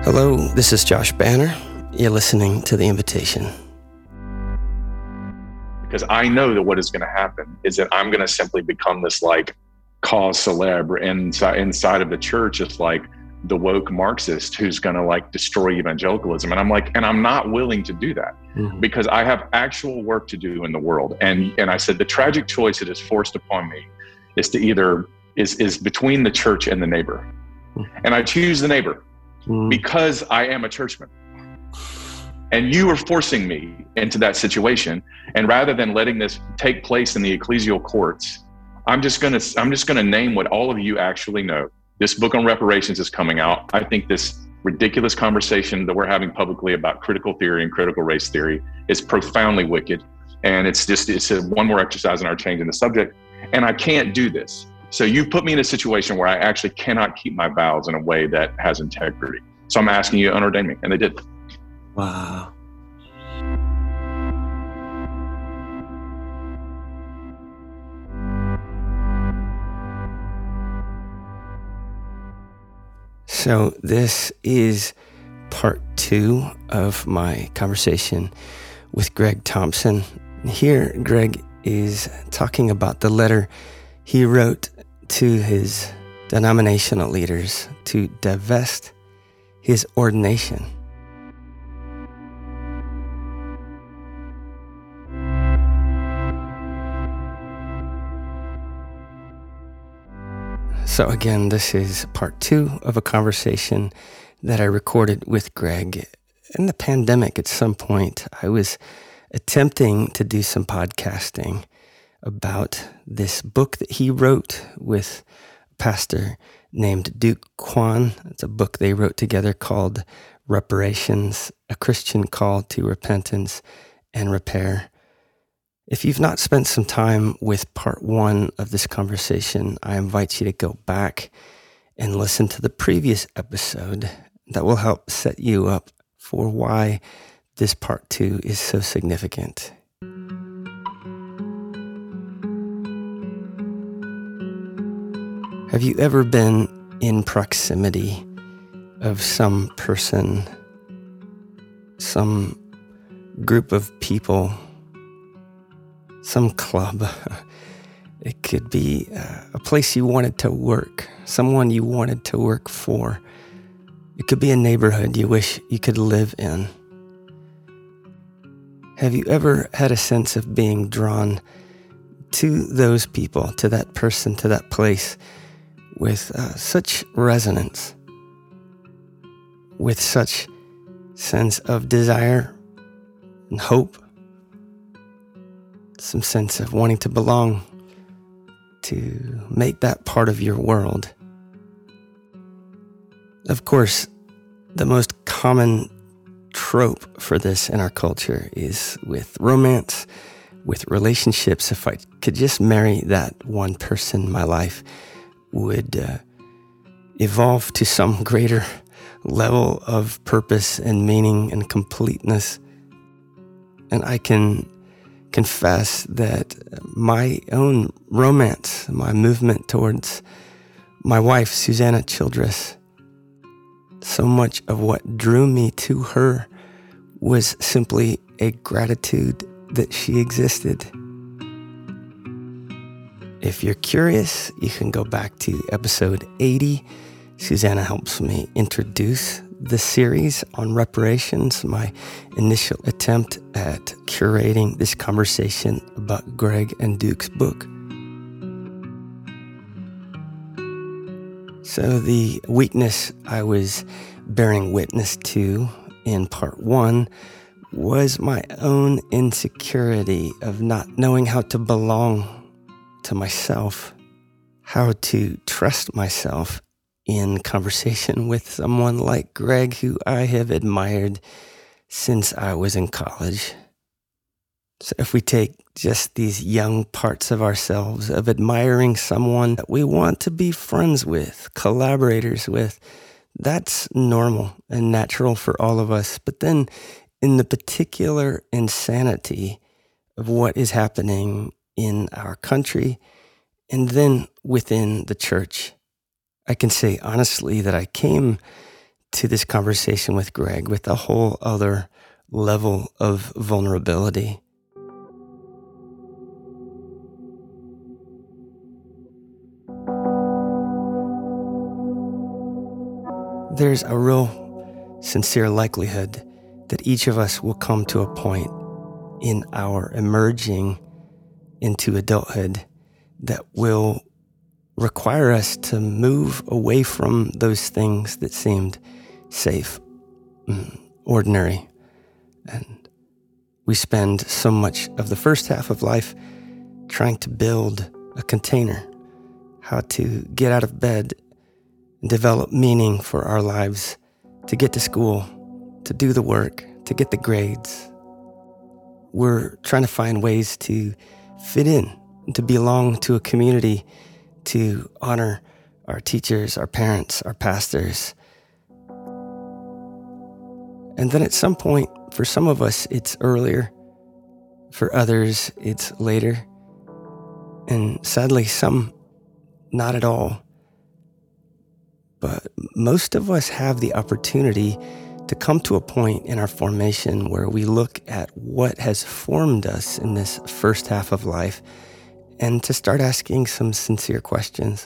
Hello, this is Josh Banner. You're listening to The Invitation. Because I know that what is going to happen is that I'm going to simply become this like cause célèbre inside of the church. It's like the woke Marxist who's going to like destroy evangelicalism. And I'm like, and I'm not willing to do that because I have actual work to do in the world. And I said, the tragic choice that is forced upon me is to either is between the church and the neighbor. And I choose the neighbor because I am a churchman. And you are forcing me into that situation. And rather than letting this take place in the ecclesial courts, I'm just gonna name what all of you actually know. This book on reparations is coming out. I think this ridiculous conversation that we're having publicly about critical theory and critical race theory is profoundly wicked. And it's one more exercise in our changing the subject. And I can't do this. So you put me in a situation where I actually cannot keep my vows in a way that has integrity. So I'm asking you to unordain me. And they did. Wow. So this is part 2 of my conversation with Greg Thompson. Here, Greg is talking about the letter he wrote to his denominational leaders to divest his ordination. So again, this is part 2 of a conversation that I recorded with Greg in the pandemic. At some point, I was attempting to do some podcasting about this book that he wrote with a pastor named Duke Kwon. It's a book they wrote together called Reparations, A Christian Call to Repentance and Repair. If you've not spent some time with part 1 of this conversation, I invite you to go back and listen to the previous episode. That will help set you up for why this part 2 is so significant. Have you ever been in proximity of some person, some group of people, some club? It could be a place you wanted to work, someone you wanted to work for. It could be a neighborhood you wish you could live in. Have you ever had a sense of being drawn to those people, to that person, to that place with such resonance, with such sense of desire and hope, some sense of wanting to belong, to make that part of your world? Of course, the most common trope for this in our culture is with romance, with relationships. If I could just marry that one person, my life would evolve to some greater level of purpose and meaning and completeness. And I can confess that my own romance, my movement towards my wife, Susanna Childress, so much of what drew me to her was simply a gratitude that she existed. If you're curious, you can go back to episode 80. Susanna helps me introduce the series on reparations, my initial attempt at curating this conversation about Greg and Duke's book. So the weakness I was bearing witness to in part 1 was my own insecurity of not knowing how to belong to myself, how to trust myself in conversation with someone like Greg, who I have admired since I was in college. So if we take just these young parts of ourselves of admiring someone that we want to be friends with, collaborators with, that's normal and natural for all of us. But then in the particular insanity of what is happening in our country and then within the church, I can say honestly that I came to this conversation with Greg with a whole other level of vulnerability. There's a real sincere likelihood that each of us will come to a point in our emerging into adulthood that will require us to move away from those things that seemed safe, ordinary. And we spend so much of the first half of life trying to build a container, how to get out of bed and develop meaning for our lives, to get to school, to do the work, to get the grades. We're trying to find ways to fit in, to belong to a community, to honor our teachers, our parents, our pastors. And then at some point, for some of us, it's earlier. For others, it's later. And sadly, some not at all. But most of us have the opportunity to come to a point in our formation where we look at what has formed us in this first half of life and to start asking some sincere questions.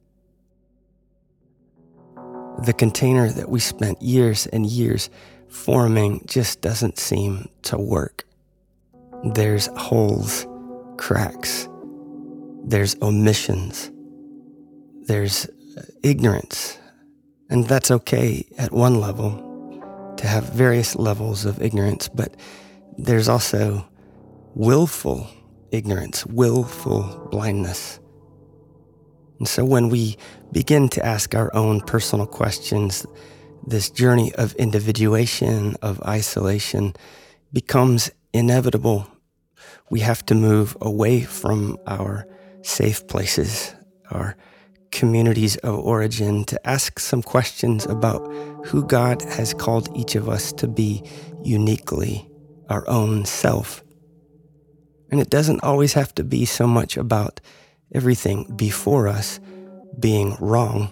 The container that we spent years and years forming just doesn't seem to work. There's holes, cracks, there's omissions, there's ignorance, and that's okay at one level, to have various levels of ignorance, but there's also willful ignorance, willful blindness. And so when we begin to ask our own personal questions, this journey of individuation, of isolation, becomes inevitable. We have to move away from our safe places, our communities of origin, to ask some questions about who God has called each of us to be uniquely, our own self. And it doesn't always have to be so much about everything before us being wrong.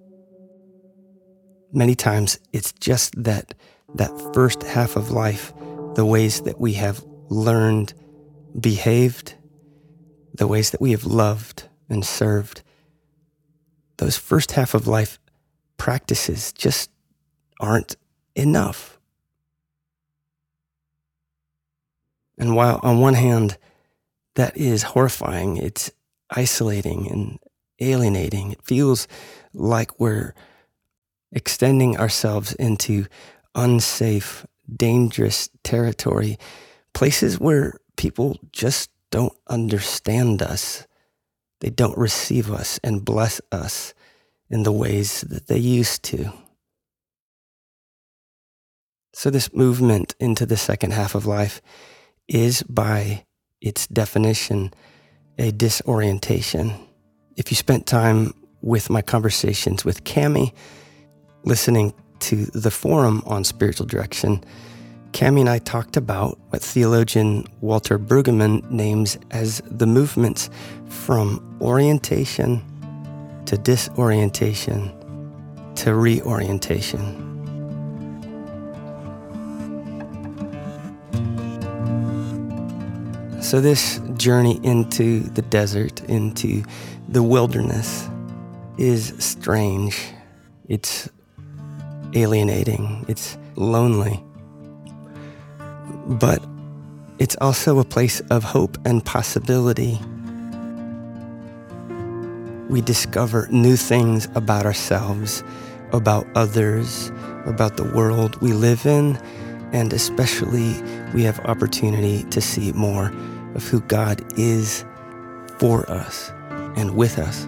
Many times it's just that first half of life, the ways that we have learned, behaved, the ways that we have loved and served, those first half of life practices just aren't enough. And while on one hand, that is horrifying, it's isolating and alienating. It feels like we're extending ourselves into unsafe, dangerous territory, places where people just don't understand us. They don't receive us and bless us in the ways that they used to. So this movement into the second half of life is, by its definition, a disorientation. If you spent time with my conversations with Cami, listening to the forum on spiritual direction, Cami and I talked about what theologian Walter Brueggemann names as the movements from orientation to disorientation to reorientation. So this journey into the desert, into the wilderness, is strange. It's alienating. It's lonely. But it's also a place of hope and possibility. We discover new things about ourselves, about others, about the world we live in, and especially we have opportunity to see more of who God is for us and with us.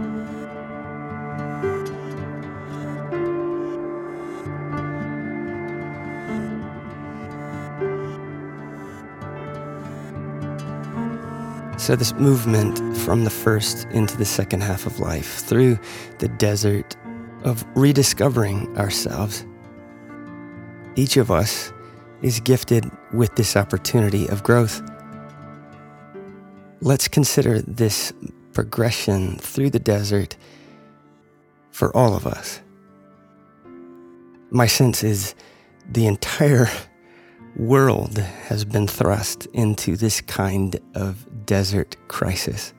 So this movement from the first into the second half of life, through the desert of rediscovering ourselves, each of us is gifted with this opportunity of growth. Let's consider this progression through the desert for all of us. My sense is the entire world has been thrust into this kind of desert crisis.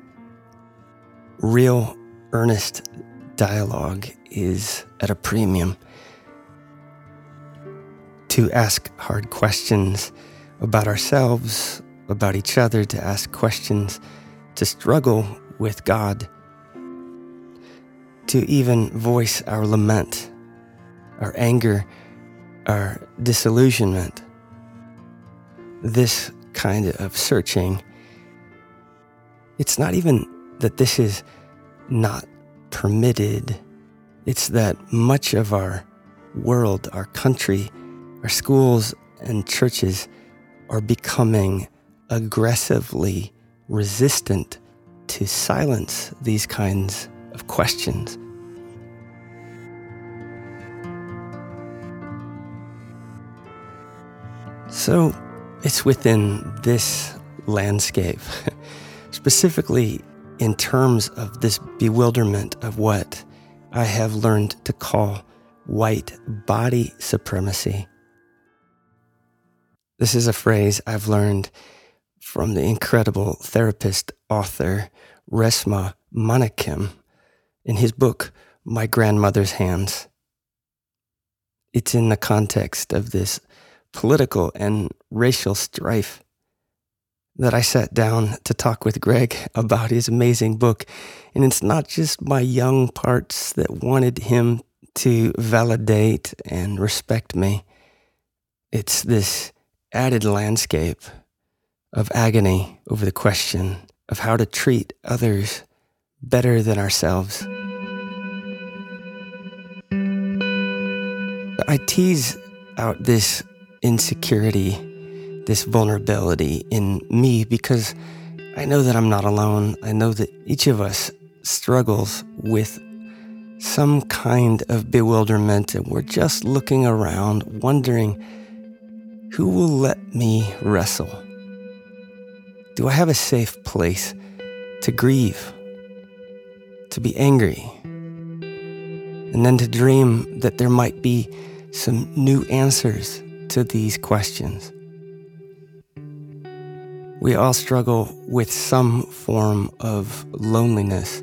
Real, earnest dialogue is at a premium. To ask hard questions about ourselves, about each other, to ask questions, to struggle with God, to even voice our lament, our anger, our disillusionment. This kind of searching, it's not even that this is not permitted. It's that much of our world, our country, our schools and churches are becoming aggressively resistant to silence these kinds of questions. So it's within this landscape, specifically in terms of this bewilderment of what I have learned to call white body supremacy. This is a phrase I've learned from the incredible therapist author Resmaa Menakem in his book, My Grandmother's Hands. It's in the context of this political and racial strife that I sat down to talk with Greg about his amazing book. And it's not just my young parts that wanted him to validate and respect me. It's this added landscape of agony over the question of how to treat others better than ourselves. I tease out this insecurity, this vulnerability in me because I know that I'm not alone. I know that each of us struggles with some kind of bewilderment, and we're just looking around, wondering, who will let me wrestle? Do I have a safe place to grieve, to be angry, and then to dream that there might be some new answers to these questions? We all struggle with some form of loneliness.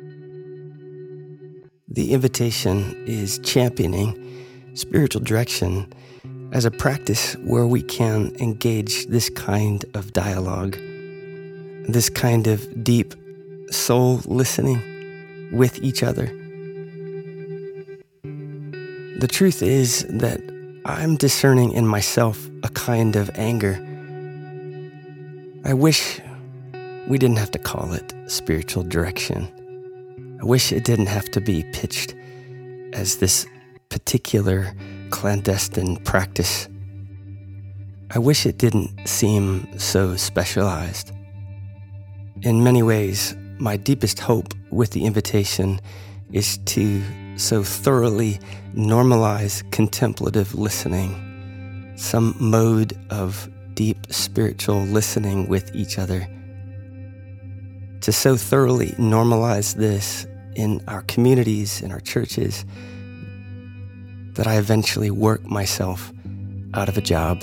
The invitation is championing spiritual direction as a practice where we can engage this kind of dialogue, this kind of deep soul listening with each other. The truth is that I'm discerning in myself a kind of anger. I wish we didn't have to call it spiritual direction. I wish it didn't have to be pitched as this particular clandestine practice. I wish it didn't seem so specialized. In many ways, my deepest hope with the invitation is to so thoroughly normalize contemplative listening, some mode of deep spiritual listening with each other, to so thoroughly normalize this in our communities, in our churches, that I eventually work myself out of a job.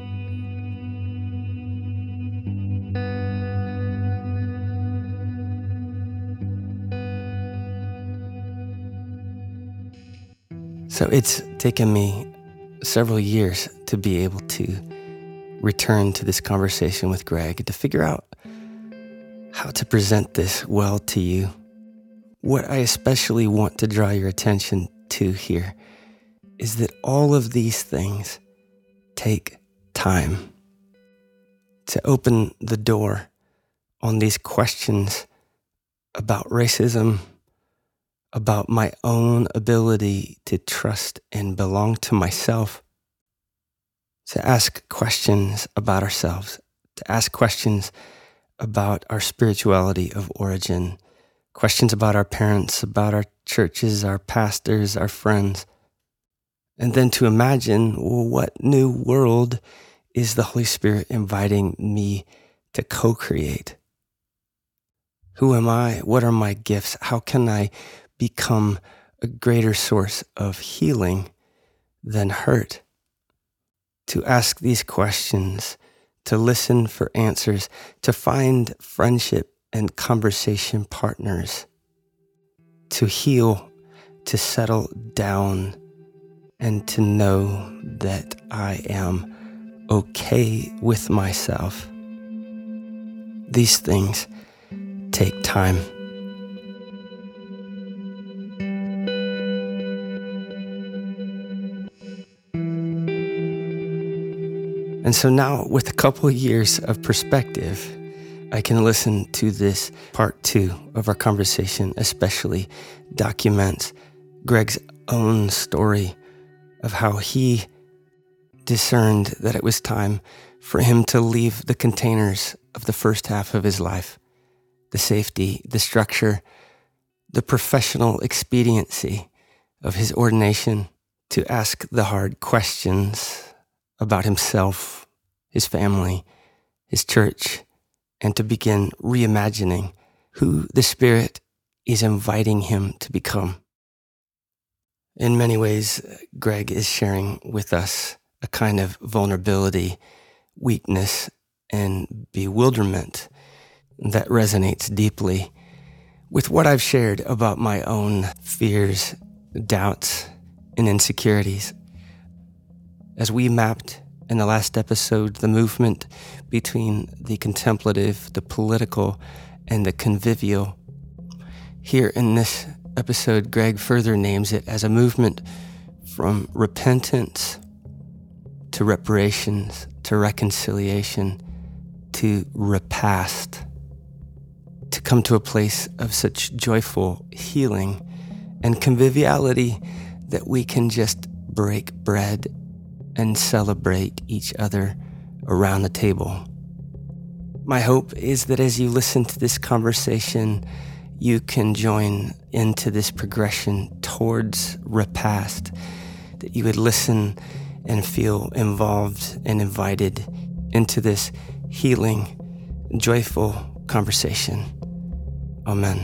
So it's taken me several years to be able to return to this conversation with Greg, to figure out how to present this well to you. What I especially want to draw your attention to here is that all of these things take time. To open the door on these questions about racism, about my own ability to trust and belong to myself, to ask questions about ourselves, to ask questions about our spirituality of origin, questions about our parents, about our churches, our pastors, our friends, and then to imagine, well, what new world is the Holy Spirit inviting me to co-create? Who am I? What are my gifts? How can I become a greater source of healing than hurt. To ask these questions, to listen for answers, to find friendship and conversation partners, to heal, to settle down, and to know that I am okay with myself. These things take time. And so now, with a couple of years of perspective, I can listen to this part 2 of our conversation, especially documents Greg's own story of how he discerned that it was time for him to leave the containers of the first half of his life, the safety, the structure, the professional expediency of his ordination, to ask the hard questions about himself, his family, his church, and to begin reimagining who the Spirit is inviting him to become. In many ways, Greg is sharing with us a kind of vulnerability, weakness, and bewilderment that resonates deeply with what I've shared about my own fears, doubts, and insecurities. As we mapped in the last episode the movement between the contemplative, the political, and the convivial, here in this episode, Greg further names it as a movement from repentance to reparations to reconciliation to repast, to come to a place of such joyful healing and conviviality that we can just break bread and celebrate each other around the table. My hope is that as you listen to this conversation, you can join into this progression towards repast, that you would listen and feel involved and invited into this healing, joyful conversation. Amen.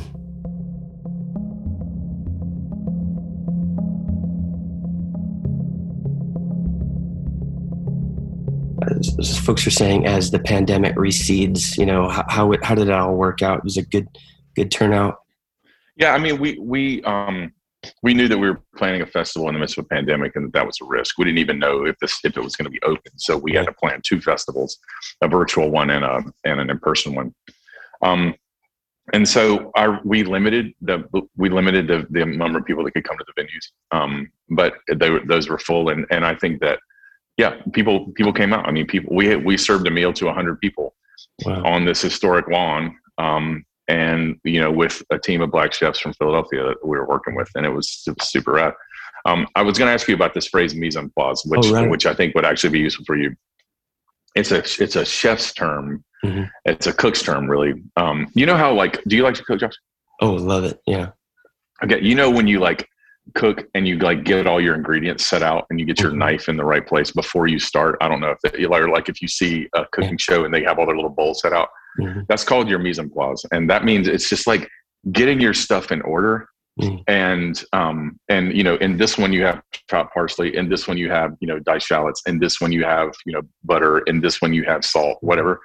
As folks are saying, as the pandemic recedes, how did it all work out? It was a good turnout. Yeah, I mean, we knew that we were planning a festival in the midst of a pandemic, and that was a risk. We didn't even know if it was going to be open, so we had to plan 2 festivals, a virtual one and an in-person one. And so we limited the number of people that could come to the venues, but those were full, and I think that people came out. I mean, we served a meal to 100 people. Wow. On this historic lawn. And, with a team of Black chefs from Philadelphia that we were working with, and it was super rad. I was going to ask you about this phrase mise en place, which I think would actually be useful for you. It's a chef's term. Mm-hmm. It's a cook's term, really. You know how, do you like to cook, Josh? Oh, love it. Yeah. Okay. When you cook and you get all your ingredients set out and you get your knife in the right place before you start. I don't know if you see a cooking show and they have all their little bowls set out. Mm-hmm. That's called your mise en place. And that means it's just getting your stuff in order. Mm-hmm. And in this one you have chopped parsley, in this one you have, diced shallots, in this one you have, butter, in this one you have salt, whatever.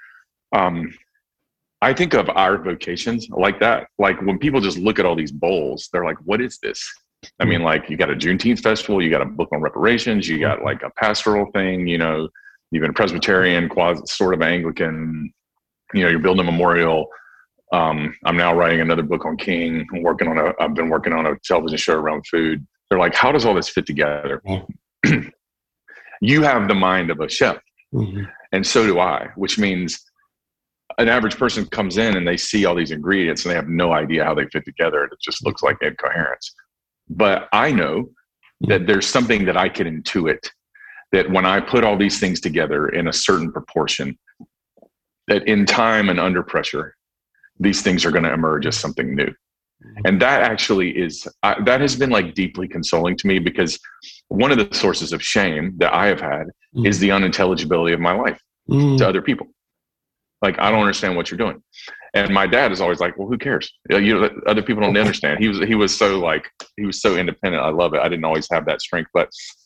I think of our vocations like that. When people just look at all these bowls, they're like, what is this? I mean, you got a Juneteenth festival, you got a book on reparations, you got a pastoral thing, you've been Presbyterian, sort of Anglican, you're building a memorial. I'm now writing another book on King. I've been working on a television show around food. They're like, how does all this fit together? Mm-hmm. You have the mind of a chef. Mm-hmm. And so do I, which means an average person comes in and they see all these ingredients and they have no idea how they fit together. It just looks like incoherence. But I know that there's something that I can intuit, that when I put all these things together in a certain proportion, that in time and under pressure, these things are going to emerge as something new. And that actually that has been deeply consoling to me, because one of the sources of shame that I have had is the unintelligibility of my life to other people. I don't understand what you're doing. And my dad is always like, well, who cares? Other people don't understand. He was so independent. I love it. I didn't always have that strength, but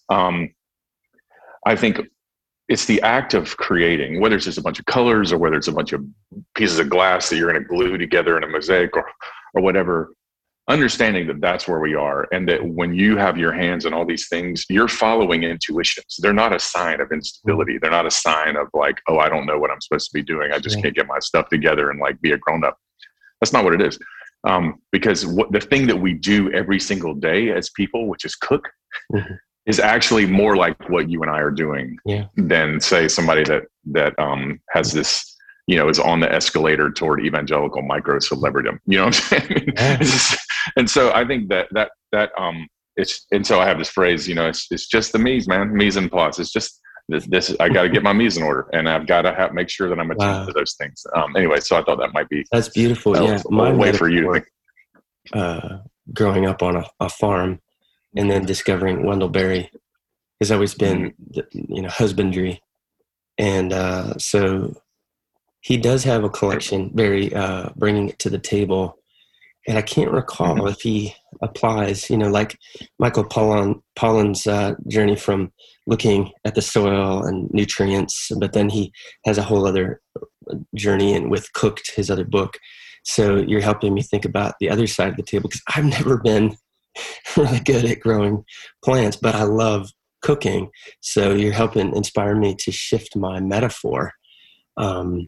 I think it's the act of creating, whether it's just a bunch of colors or whether it's a bunch of pieces of glass that you're going to glue together in a mosaic or whatever, understanding that that's where we are. And that when you have your hands on all these things, you're following intuitions. They're not a sign of instability. They're not a sign of like, oh, I don't know what I'm supposed to be doing. I just can't get my stuff together and like be a grown up. That's not what it is. Because the thing that we do every single day as people, which is cook, is actually more like what you and I are doing than say somebody that has this, is on the escalator toward evangelical micro celebritydom. You know what I'm saying? And so I think that it's, and so I have this phrase, it's just the mise, man, mise en place. It's just this I got to get my mise in order, and I've got to make sure that I'm attuned to those things. Anyway, so I thought that might be that's beautiful. a way for you to think. Growing up on a farm, and then discovering Wendell Berry has always been, husbandry, and so he does have a collection, Berry, bringing it to the table. And I can't recall if he applies, like Michael Pollan's journey from looking at the soil and nutrients, but then he has a whole other journey and with Cooked, his other book. So you're helping me think about the other side of the table, because I've never been really good at growing plants, but I love cooking. So you're helping inspire me to shift my metaphor. And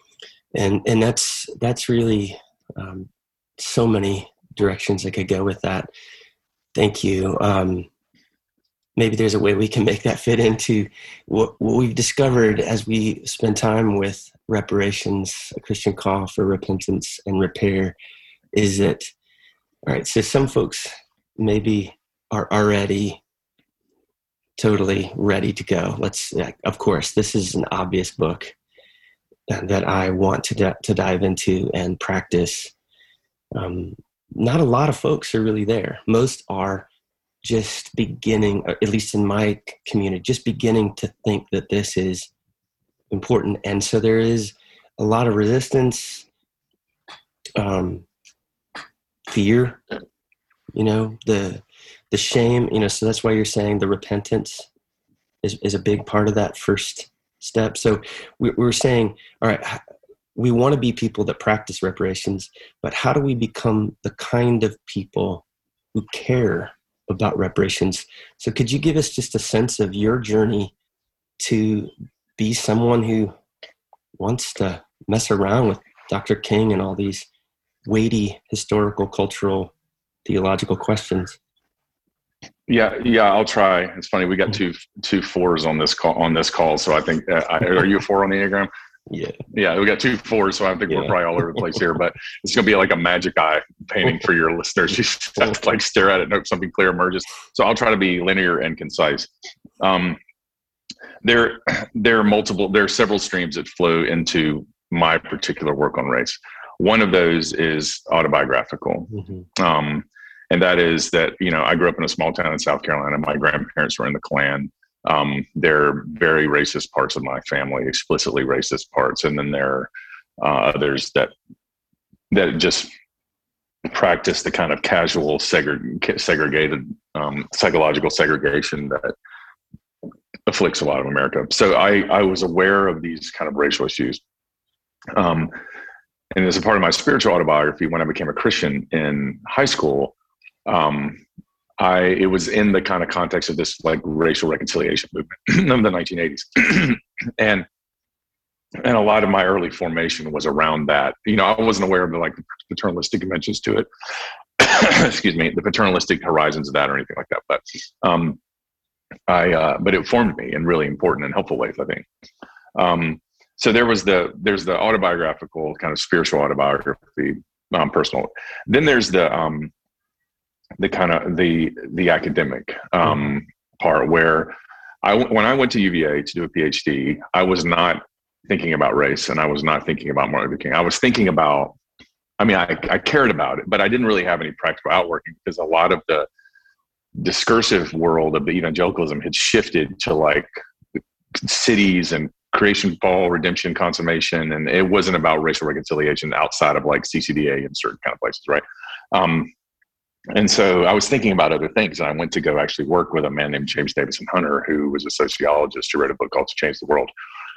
that's really so many directions I could go with that. Thank you. Maybe there's a way we can make that fit into what we've discovered as we spend time with reparations, a Christian call for repentance and repair, is that, all right, so some folks maybe are already totally ready to go. Of course, this is an obvious book that I want to dive into and practice. Not a lot of folks are really there. Most are just beginning, or at least in my community, just beginning to think that this is important. And so there is a lot of resistance, fear, the shame, so that's why you're saying the repentance is a big part of that first step. So we're saying, all right, we want to be people that practice reparations, but how do we become the kind of people who care about reparations? So could you give us just a sense of your journey to be someone who wants to mess around with Dr. King and all these weighty historical, cultural, theological questions? Yeah, I'll try. It's funny, we got two fours on this call, so I think are you a 4 on the Enneagram? Yeah, we got 2 4s, so I think we're probably all over the place here. But it's going to be like a magic eye painting for your listeners. You just have to like stare at it and hope something clear emerges. So I'll try to be linear and concise. There are several streams that flow into my particular work on race. One of those is autobiographical. And that is that, I grew up in a small town in South Carolina. My grandparents were in the Klan. There are very racist parts of my family, explicitly racist parts. And then there are others that just practice the kind of casual segregated psychological segregation that afflicts a lot of America. So I was aware of these kind of racial issues. And as a part of my spiritual autobiography, when I became a Christian in high school, it was in the kind of context of this like racial reconciliation movement of the 1980s. and a lot of my early formation was around that. I wasn't aware of the paternalistic dimensions to it. Excuse me, the paternalistic horizons of that or anything like that. But it formed me in really important and helpful ways, I think. So there's the autobiographical kind of spiritual autobiography, personal. Then there's the kind of the academic part where when I went to UVA to do a PhD, I was not thinking about race and I was not thinking about Martin Luther King. I was thinking about, I cared about it, but I didn't really have any practical outworking because a lot of the discursive world of the evangelicalism had shifted to like cities and creation, fall, redemption, consummation. And it wasn't about racial reconciliation outside of like CCDA and certain kind of places. Right. And so I was thinking about other things, and I went to go actually work with a man named James Davison Hunter, who was a sociologist who wrote a book called To Change the World.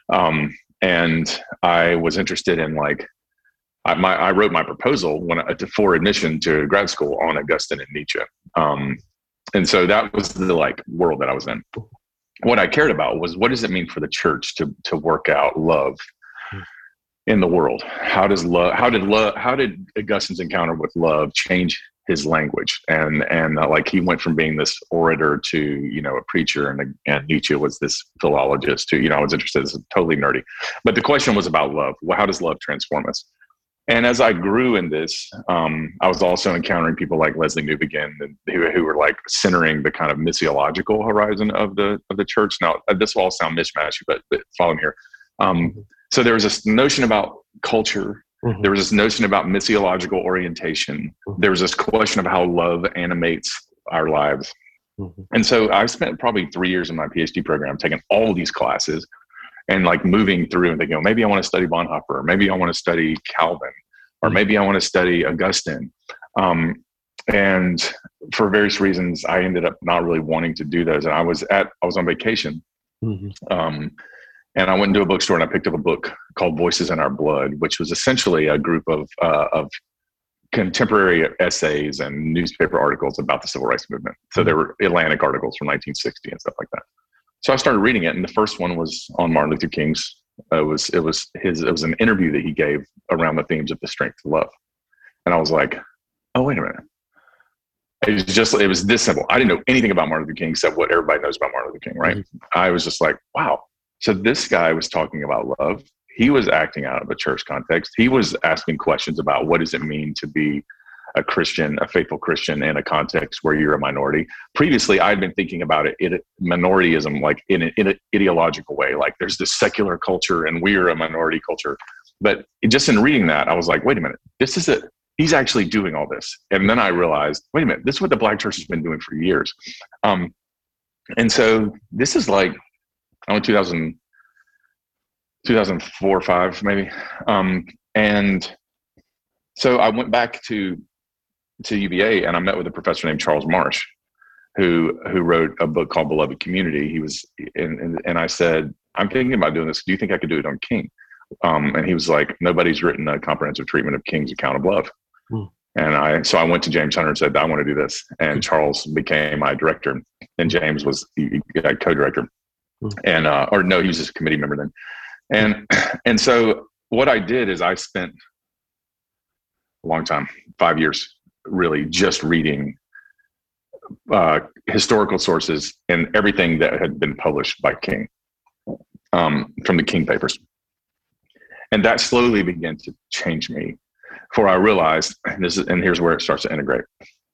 And I was interested in like, I wrote my proposal for admission to grad school on Augustine and Nietzsche. And so that was the like world that I was in. What I cared about was, what does it mean for the church to work out love in the world? How did Augustine's encounter with love change his language? And like he went from being this orator to, you know, a preacher, and Nietzsche was this philologist who, you know, I was interested. It's totally nerdy, but the question was about love. Well, how does love transform us? And as I grew in this, I was also encountering people like Leslie Newbegin, who were like centering the kind of missiological horizon of the church. Now, this will all sound mishmashy, but follow me here. So there was this notion about culture. Mm-hmm. There was this notion about missiological orientation. Mm-hmm. There was this question of how love animates our lives. Mm-hmm. And so I spent probably 3 years in my PhD program taking all these classes and like moving through and thinking, oh, maybe I want to study Bonhoeffer, or maybe I want to study Calvin, or maybe I want to study Augustine. And for various reasons, I ended up not really wanting to do those. And I was on vacation. Mm-hmm. And I went into a bookstore and I picked up a book called Voices in Our Blood, which was essentially a group of contemporary essays and newspaper articles about the civil rights movement. So there were Atlantic articles from 1960 and stuff like that. So I started reading it, and the first one was on Martin Luther King's. It was an interview that he gave around the themes of the strength of love, and I was like, oh, wait a minute. It was this simple. I didn't know anything about Martin Luther King except what everybody knows about Martin Luther King, right? Mm-hmm. I was just like, wow. So this guy was talking about love. He was acting out of a church context. He was asking questions about what does it mean to be a Christian, a faithful Christian in a context where you're a minority. Previously, I'd been thinking about minorityism like in an ideological way. Like there's this secular culture and we're a minority culture. But just in reading that, I was like, wait a minute, this is it. He's actually doing all this. And then I realized, wait a minute, this is what the Black church has been doing for years. And so this is like, I went 2004 or 5 maybe. And so I went back to UVA and I met with a professor named Charles Marsh, who wrote a book called Beloved Community. He was, and I said, I'm thinking about doing this. Do you think I could do it on King? And he was like, nobody's written a comprehensive treatment of King's account of love. And so I went to James Hunter and said, I want to do this. And Charles became my director, and James was the co-director. And, or no, he was just a committee member then. And so what I did is I spent a long time, 5 years, really just reading historical sources and everything that had been published by King, from the King papers. And that slowly began to change me, for I realized, and here's where it starts to integrate.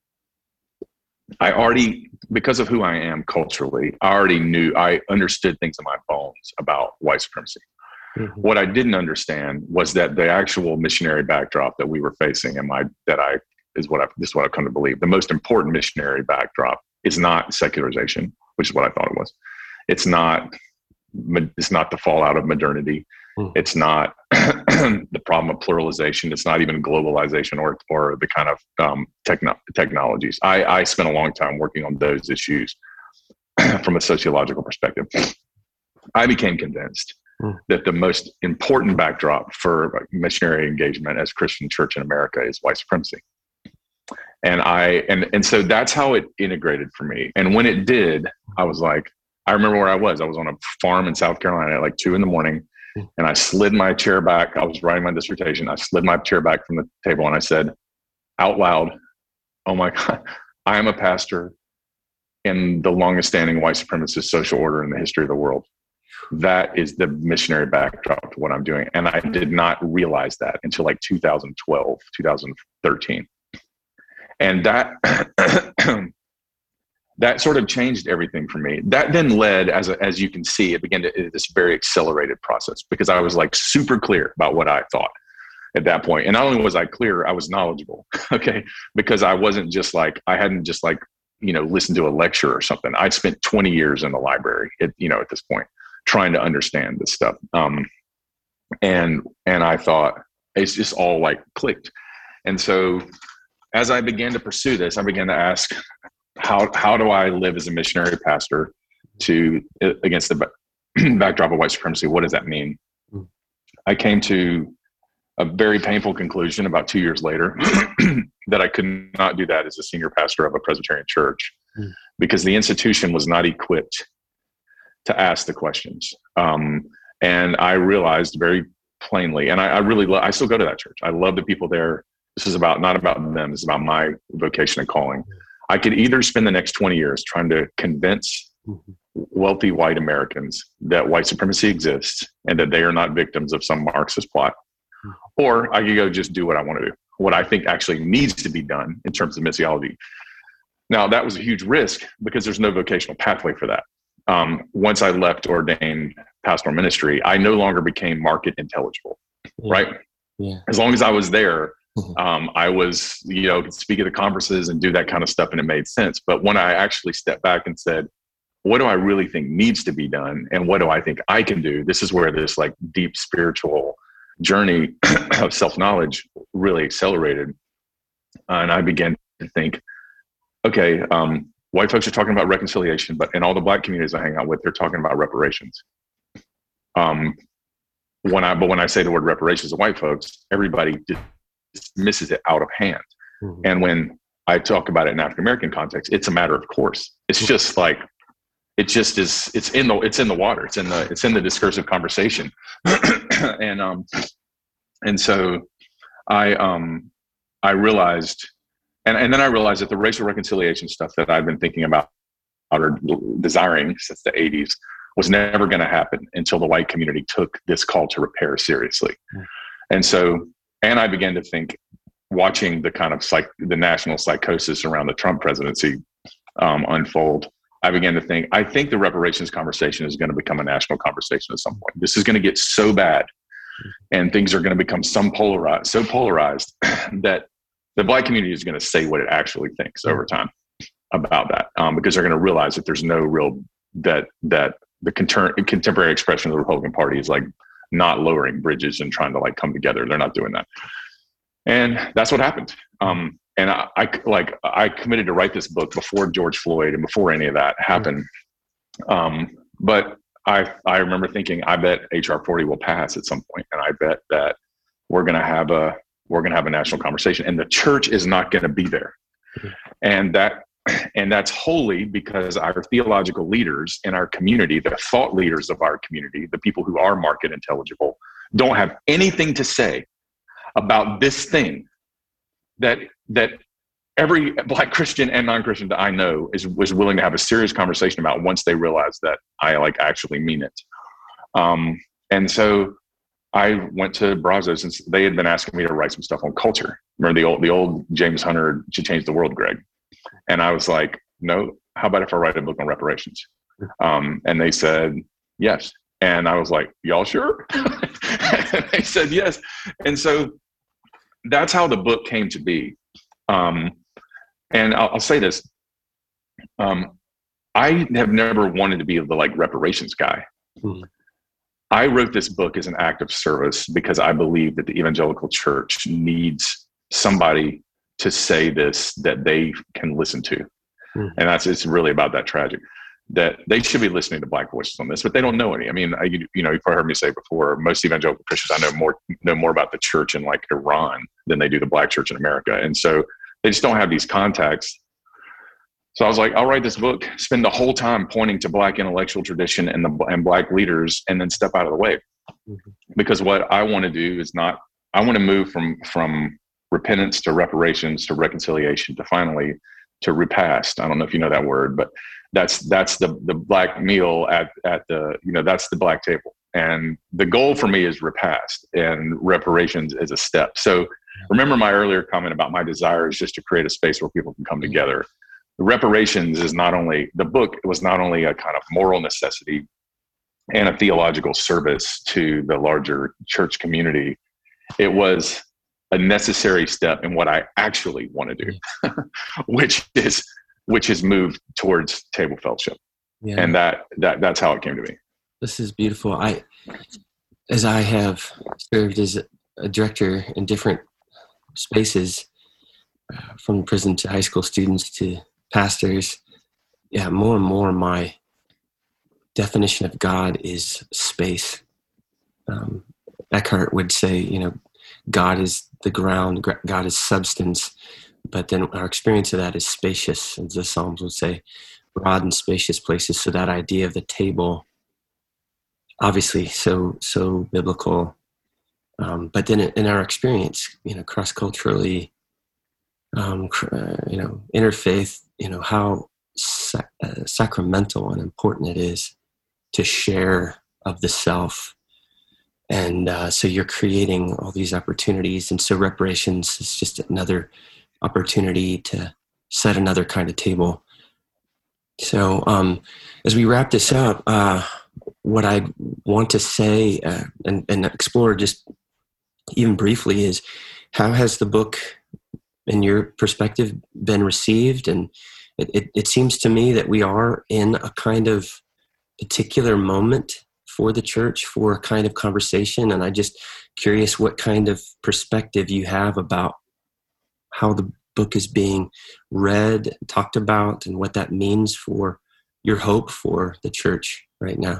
I already, because of who I am culturally, I understood things in my bones about white supremacy. Mm-hmm. What I didn't understand was that the actual missionary backdrop that we were facing, this is what I've come to believe. The most important missionary backdrop is not secularization, which is what I thought it was. It's not the fallout of modernity. Mm. It's not the problem of pluralization. It's not even globalization or the kind of technologies. I spent a long time working on those issues from a sociological perspective. I became convinced that the most important backdrop for missionary engagement as Christian church in America is white supremacy. And so that's how it integrated for me. And when it did, I was like, I remember where I was on a farm in South Carolina at like 2 a.m. and I slid my chair back. I was writing my dissertation. I slid my chair back from the table and I said out loud, oh my God, I am a pastor in the longest standing white supremacist social order in the history of the world. That is the missionary backdrop to what I'm doing. And I did not realize that until like 2012, 2013. And that that sort of changed everything for me. That then led, as you can see, it began to this very accelerated process because I was like super clear about what I thought at that point. And not only was I clear, I was knowledgeable, okay? Because I hadn't just listened to a lecture or something. I spent 20 years in the library at this point, trying to understand this stuff. And I thought it's just all like clicked. And so as I began to pursue this, I began to ask, how do I live as a missionary pastor against the backdrop of white supremacy? What does that mean? I came to a very painful conclusion about 2 years later that I could not do that as a senior pastor of a Presbyterian church because the institution was not equipped to ask the questions. And I realized very plainly, and I still go to that church. I love the people there. This is not about them. This is about my vocation and calling. I could either spend the next 20 years trying to convince wealthy white Americans that white supremacy exists and that they are not victims of some Marxist plot, or I could go just do what I want to do, what I think actually needs to be done in terms of missiology. Now, that was a huge risk because there's no vocational pathway for that. Once I left ordained pastoral ministry, I no longer became market intelligible, right? Yeah. As long as I was there, I was, could speak at the conferences and do that kind of stuff, and it made sense. But when I actually stepped back and said, what do I really think needs to be done? And what do I think I can do? This is where this like deep spiritual journey of self-knowledge really accelerated. And I began to think, okay, white folks are talking about reconciliation, but in all the Black communities I hang out with, they're talking about reparations. When I say the word reparations to white folks, everybody dismisses it out of hand. And when I talk about it in African-American context, it's a matter of course. It's just like, it just is, it's in the water. It's in the discursive conversation. And so I realized, and then I realized that the racial reconciliation stuff that I've been thinking about or desiring since the 80s was never going to happen until the white community took this call to repair seriously. And I began to think, watching the kind of the national psychosis around the Trump presidency unfold, I began to think, I think the reparations conversation is going to become a national conversation at some point. This is going to get so bad and things are going to become so polarized that the Black community is going to say what it actually thinks over time about that, because they're going to realize that there's no real, that the contemporary expression of the Republican Party is like not lowering bridges and trying to like come together. They're not doing that. And that's what happened. And I committed to write this book before George Floyd and before any of that happened. But I remember thinking, I bet HR 40 will pass at some point, and I bet that we're going to have a national conversation, and the church is not going to be there. And that's wholly because our theological leaders in our community, the thought leaders of our community, the people who are market intelligible, don't have anything to say about this thing that every Black Christian and non-Christian that I know was willing to have a serious conversation about once they realized that I actually mean it. And so I went to Brazos, since they had been asking me to write some stuff on culture. Remember the old James Hunter, "She Changed the World," Greg? And I was like, no, how about if I write a book on reparations? And they said, yes. And I was like, y'all sure? And they said, yes. And so that's how the book came to be. And I'll say this. I have never wanted to be the reparations guy. I wrote this book as an act of service because I believe that the evangelical church needs somebody to say this that they can listen to. And it's really about that tragic, that they should be listening to Black voices on this, but they don't know any. I mean, you've probably heard me say before, most evangelical Christians I know more about the church in Iran than they do the Black church in America. And so they just don't have these contacts. So I was like, I'll write this book, spend the whole time pointing to Black intellectual tradition and Black leaders, and then step out of the way. Because what I want to do is I want to move from repentance to reparations to reconciliation to finally to repast. I don't know if you know that word, but that's the Black meal at the, that's the Black table. And the goal for me is repast, and reparations is a step. So remember my earlier comment about my desire is just to create a space where people can come together. The reparations is the book was not only a kind of moral necessity and a theological service to the larger church community, it was a necessary step in what I actually want to do, which is move towards table fellowship. Yeah. And that's how it came to be. This is beautiful. As I have served as a director in different spaces, from prison to high school students to pastors, yeah, more and more my definition of God is space. Eckhart would say, God is the ground, God is substance, but then our experience of that is spacious, as the Psalms would say, broad and spacious places. So that idea of the table, obviously so biblical, but then in our experience, cross-culturally, interfaith, how sacramental and important it is to share of the self. And so you're creating all these opportunities. And so reparations is just another opportunity to set another kind of table. So as we wrap this up, what I want to say and explore just even briefly is, how has the book, in your perspective, been received? And it seems to me that we are in a kind of particular moment for the church, for a kind of conversation. And I'm just curious what kind of perspective you have about how the book is being read, talked about, and what that means for your hope for the church right now.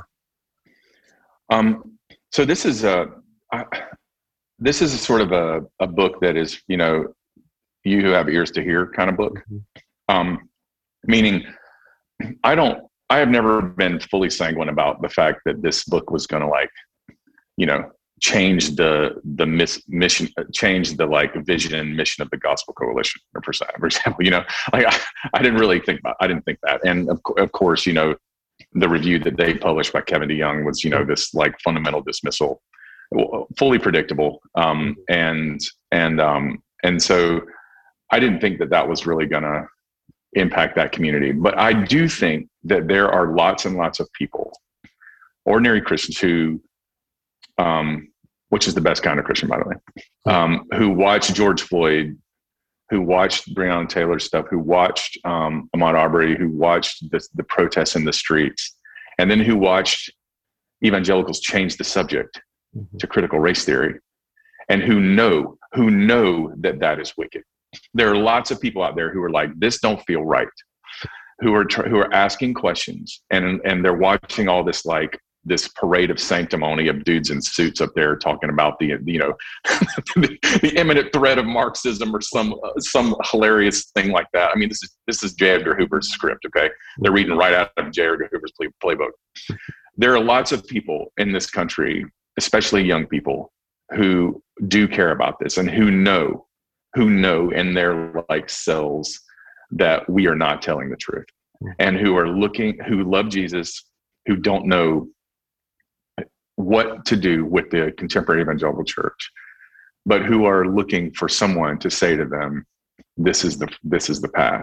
So this is a sort of a book that is, you who have ears to hear kind of book. Meaning I have never been fully sanguine about the fact that this book was going to change the mission, change the vision and mission of the Gospel Coalition, for example. I didn't really think that. And of course, the review that they published by Kevin DeYoung was, this fundamental dismissal, fully predictable. And so I didn't think that was really going to impact that community. But I do think that there are lots and lots of people, ordinary Christians who, which is the best kind of Christian, by the way, who watched George Floyd, who watched Breonna Taylor's stuff, who watched Ahmaud Arbery, who watched the protests in the streets, and then who watched evangelicals change the subject to critical race theory, and who know that is wicked. There are lots of people out there who are like, this don't feel right, who are asking questions, and they're watching all this this parade of sanctimony of dudes in suits up there talking about the the imminent threat of Marxism or some hilarious thing like that. I mean, this is J. Edgar Hoover's script. Okay, they're reading right out of J. Edgar Hoover's playbook. There are lots of people in this country, especially young people, who do care about this and who know in their cells that we are not telling the truth, and who love Jesus, who don't know what to do with the contemporary evangelical church, but who are looking for someone to say to them, this is the path.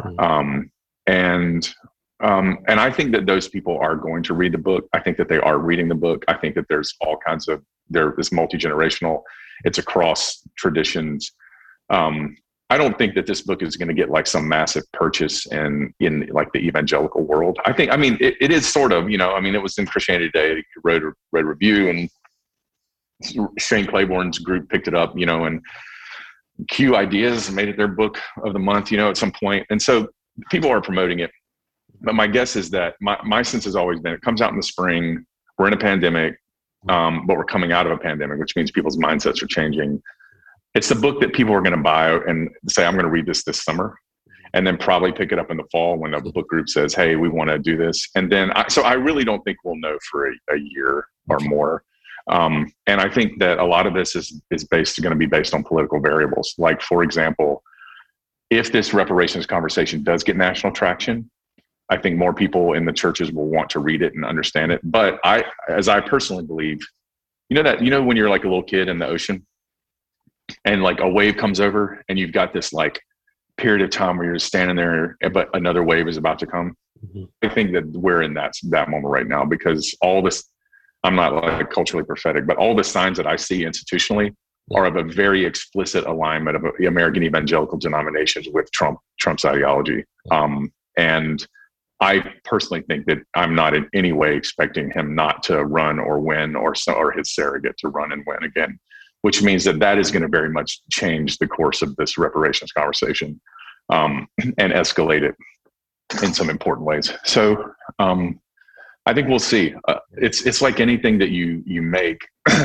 And I think that those people are going to read the book. I think that they are reading the book. I think that there's all kinds of, it's multi-generational, it's across traditions. I don't think that this book is going to get some massive purchase in the evangelical world. It is sort of, it was in Christianity Today, read a review, and Shane Claiborne's group picked it up, and Q Ideas made it their book of the month, at some point. And so people are promoting it. But my guess is that my sense has always been, it comes out in the spring, we're in a pandemic, but we're coming out of a pandemic, which means people's mindsets are changing. It's the book that people are going to buy and say, I'm going to read this summer, and then probably pick it up in the fall when the book group says, hey, we want to do this. And then, so I really don't think we'll know for a year or more. And I think that a lot of this is going to be based on political variables. Like, for example, if this reparations conversation does get national traction, I think more people in the churches will want to read it and understand it. But as I personally believe, when you're like a little kid in the ocean, and a wave comes over, and you've got this period of time where you're standing there, but another wave is about to come. I think that we're in that moment right now, because all this, I'm not culturally prophetic, but all the signs that I see institutionally are of a very explicit alignment of the American evangelical denominations with Trump's ideology. And I personally think that I'm not in any way expecting him not to run or win, or his surrogate to run and win again. which means that is going to very much change the course of this reparations conversation, and escalate it in some important ways. So I think we'll see. It's like anything that you make,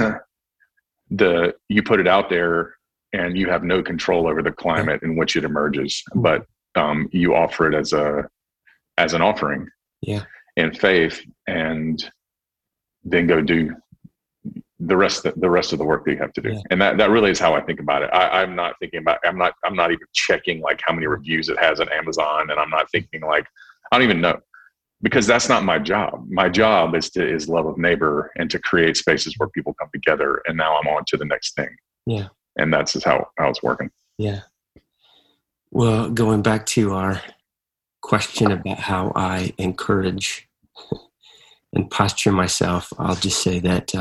you put it out there and you have no control over the climate in which it emerges, but you offer it as an offering in faith, and then go do the rest of the work that you have to do. And that really is how I think about it. I'm not even checking like how many reviews it has on Amazon. And I'm not thinking like, I don't even know, because that's not my job. My job is love of neighbor and to create spaces where people come together. And now I'm on to the next thing. Yeah. And that's just how it's working. Yeah. Well, going back to our question about how I encourage and posture myself, I'll just say that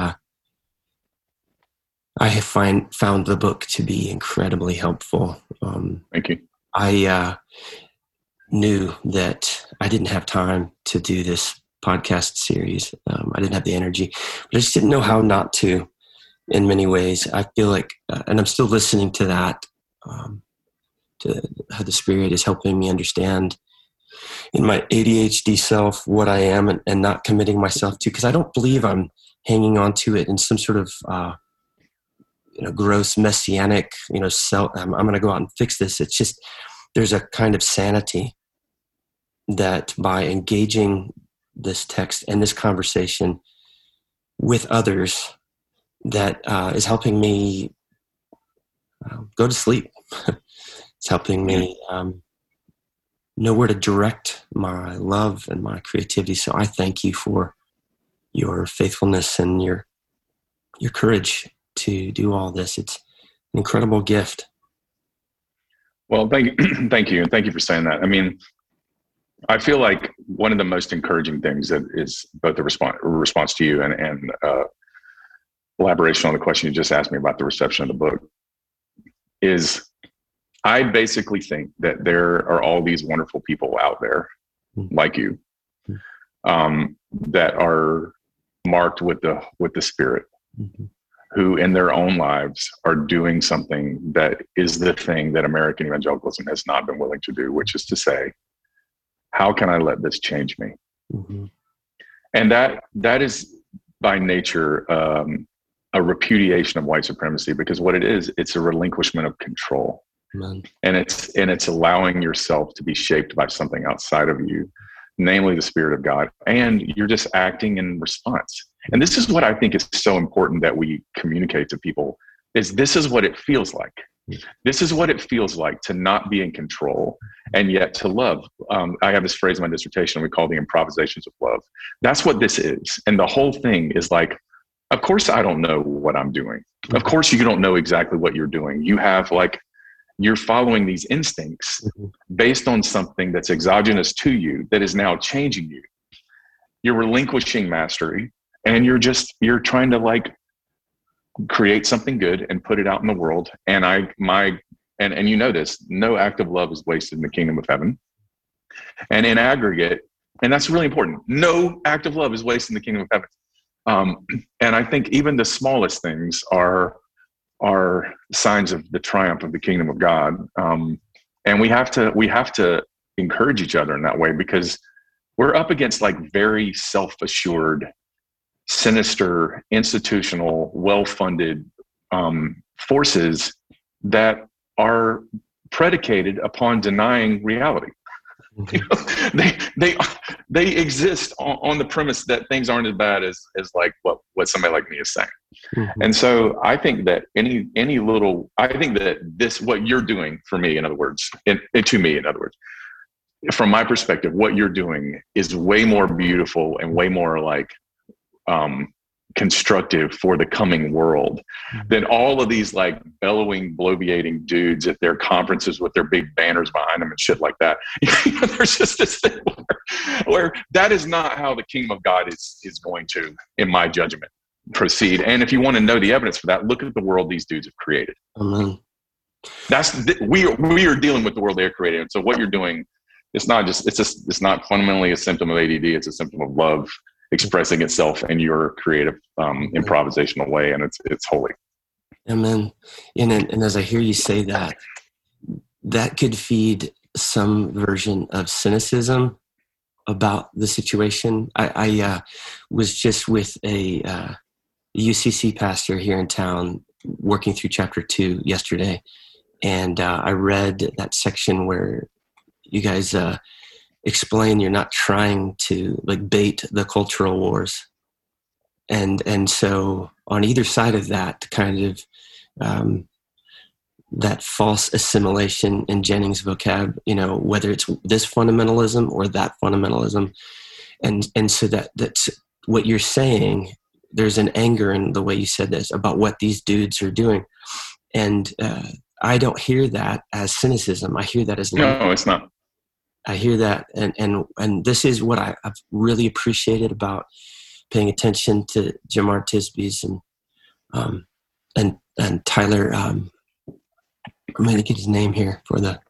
I have found the book to be incredibly helpful. Thank you. I knew that I didn't have time to do this podcast series. I didn't have the energy, but I just didn't know how not to. In many ways, I feel like, and I'm still listening to that, to how the Spirit is helping me understand in my ADHD self what I am and not committing myself to, because I don't believe I'm hanging on to it in some sort of gross messianic, I'm going to go out and fix this. It's just, there's a kind of sanity that by engaging this text and this conversation with others, that is helping me go to sleep. It's helping me know where to direct my love and my creativity. So I thank you for your faithfulness and your courage to do all this. It's an incredible gift. Well, thank you. Thank you. And thank you for saying that. I mean, I feel like one of the most encouraging things that is both the response to you and elaboration on the question you just asked me about the reception of the book is I basically think that there are all these wonderful people out there like you, that are marked with the Spirit, who in their own lives are doing something that is the thing that American evangelicalism has not been willing to do, which is to say, how can I let this change me? And that is by nature a repudiation of white supremacy, because what it is, it's a relinquishment of control. Amen. And it's allowing yourself to be shaped by something outside of you, namely the Spirit of God, and you're just acting in response. And this is what I think is so important that we communicate to people, is this is what it feels like. This is what it feels like to not be in control and yet to love. I have this phrase in my dissertation we call the improvisations of love. That's what this is. And the whole thing is like, of course I don't know what I'm doing. Of course you don't know exactly what you're doing. You're following these instincts based on something that's exogenous to you that is now changing you. You're relinquishing mastery, and you're trying to like create something good and put it out in the world. And and you know this, no act of love is wasted in the kingdom of heaven. And in aggregate, and that's really important, no act of love is wasted in the kingdom of heaven. And I think even the smallest things are signs of the triumph of the kingdom of God. And we have to encourage each other in that way, because we're up against like very self-assured, sinister, institutional, well-funded forces that are predicated upon denying reality. You know, they exist on the premise that things aren't as bad as like what somebody like me is saying. And so I think that what you're doing for me, in other words, from my perspective, what you're doing is way more beautiful and way more like constructive for the coming world than all of these like bellowing, bloviating dudes at their conferences with their big banners behind them and shit like that. There's just this thing where that is not how the kingdom of God is going to, in my judgment, proceed. And if you want to know the evidence for that, look at the world these dudes have created. Amen. We are dealing with the world they're created. And so what you're doing, it's not fundamentally a symptom of ADD. It's a symptom of love expressing itself in your creative improvisational way, and it's holy. Amen. And as I hear you say that, that could feed some version of cynicism about the situation. I was just with a UCC pastor here in town working through chapter 2 yesterday. And I read that section where you guys explain you're not trying to like bait the cultural wars. And so on either side of that kind of that false assimilation in Jennings' vocab, whether it's this fundamentalism or that fundamentalism. And so that's what you're saying. There's an anger in the way you said this about what these dudes are doing. And I don't hear that as cynicism. I hear that as love. No, it's not. I hear that. And this is what I've really appreciated about paying attention to Jemar Tisby's and Tyler, I'm going to get his name here for the,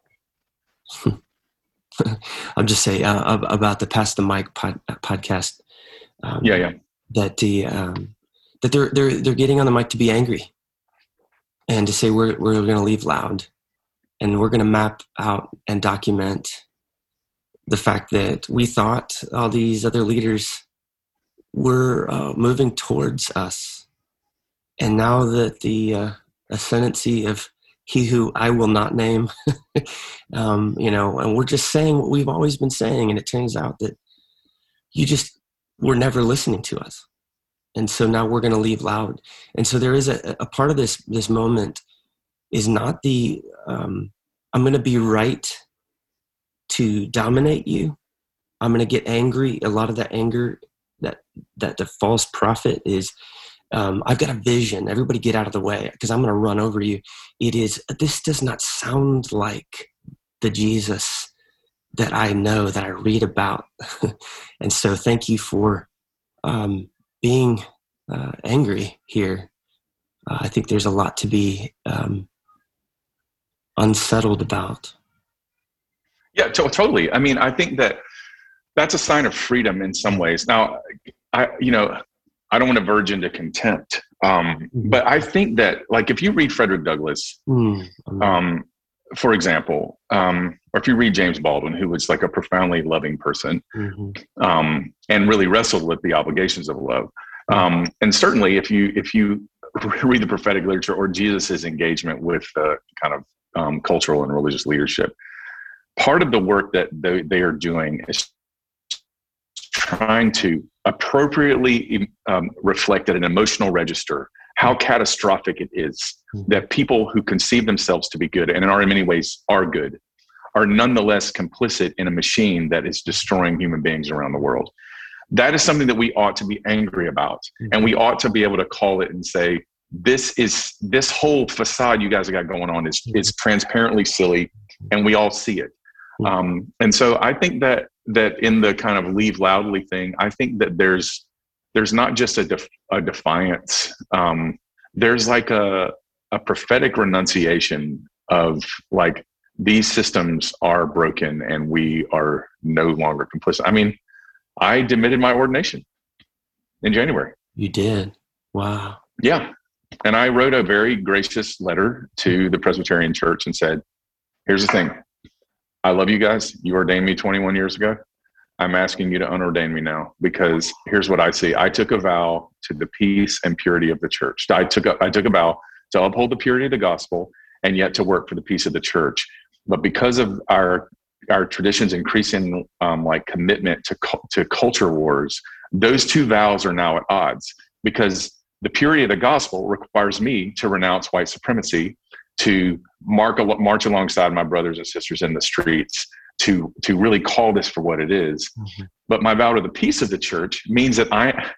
I'll just say about the Pass the Mic podcast. That that they're getting on the mic to be angry and to say we're going to leave loud, and we're going to map out and document the fact that we thought all these other leaders were moving towards us, and now that the ascendancy of he who I will not name, and we're just saying what we've always been saying, and it turns out that you just were never listening to us. And so now we're going to leave loud. And so there is a part of this moment is not the, I'm going to be right to dominate you. I'm going to get angry. A lot of that anger that the false prophet is, I've got a vision. Everybody get out of the way because I'm going to run over you. This does not sound like the Jesus that I know, that I read about. And so thank you for being angry here. I think there's a lot to be unsettled about. Yeah, totally. I mean, I think that's a sign of freedom in some ways. Now, I don't want to verge into contempt, but I think that, like, if you read Frederick Douglass, for example, or if you read James Baldwin, who was like a profoundly loving person, and really wrestled with the obligations of love, and certainly if you read the prophetic literature or Jesus's engagement with kind of cultural and religious leadership, part of the work that they are doing is trying to appropriately reflect at an emotional register how catastrophic it is that people who conceive themselves to be good, and in many ways are good, are nonetheless complicit in a machine that is destroying human beings around the world. That is something that we ought to be angry about. And we ought to be able to call it and say, this whole facade you guys have got going on is transparently silly, and we all see it. And so I think that in the kind of leave loudly thing, I think that there's not just a defiance. There's like a prophetic renunciation of, like, these systems are broken and we are no longer complicit. I mean, I demitted my ordination in January. You did? Wow. Yeah. And I wrote a very gracious letter to the Presbyterian Church and said, here's the thing. I love you guys. You ordained me 21 years ago. I'm asking you to unordain me now, because here's what I see. I took a vow to the peace and purity of the church. I took a vow to uphold the purity of the gospel and yet to work for the peace of the church. But because of our tradition's increasing commitment to culture wars, those two vows are now at odds, because the purity of the gospel requires me to renounce white supremacy, to march alongside my brothers and sisters in the streets, to really call this for what it is. But my vow to the peace of the church means that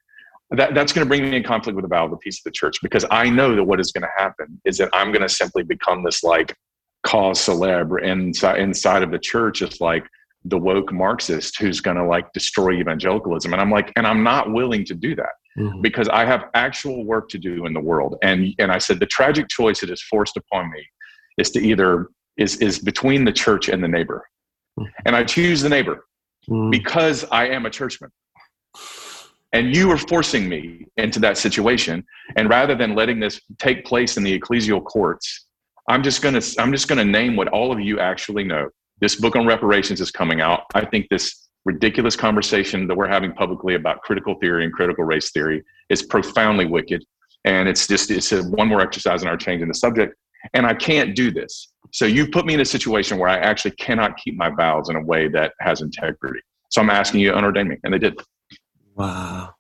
that's going to bring me in conflict with the vow of the peace of the church, because I know that what is going to happen is that I'm going to simply become this like cause célèbre inside of the church. It's like the woke Marxist who's going to like destroy evangelicalism. And I'm not willing to do that, because I have actual work to do in the world. And I said, the tragic choice that is forced upon me is to either is between the church and the neighbor. And I choose the neighbor because I am a churchman. And you are forcing me into that situation. And rather than letting this take place in the ecclesial courts, I'm just gonna name what all of you actually know. This book on reparations is coming out. I think this ridiculous conversation that we're having publicly about critical theory and critical race theory is profoundly wicked. And it's one more exercise in our changing the subject. And I can't do this. So you put me in a situation where I actually cannot keep my vows in a way that has integrity. So I'm asking you to unordain me. And they did. Wow.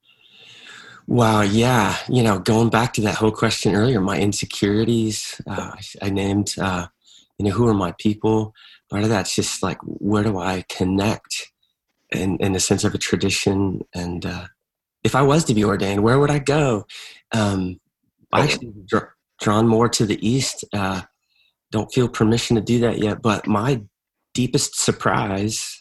Yeah. Going back to that whole question earlier, my insecurities, I named, who are my people? Part of that's just like, where do I connect in the sense of a tradition? And if I was to be ordained, where would I go? I actually drawn more to the East. Don't feel permission to do that yet. But my deepest surprise